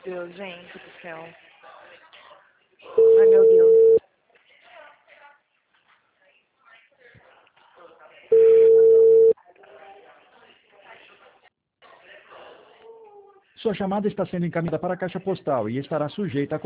Deus, gente do céu. Ai, meu Deus. Sua chamada está sendo encaminhada para a caixa postal e estará sujeita a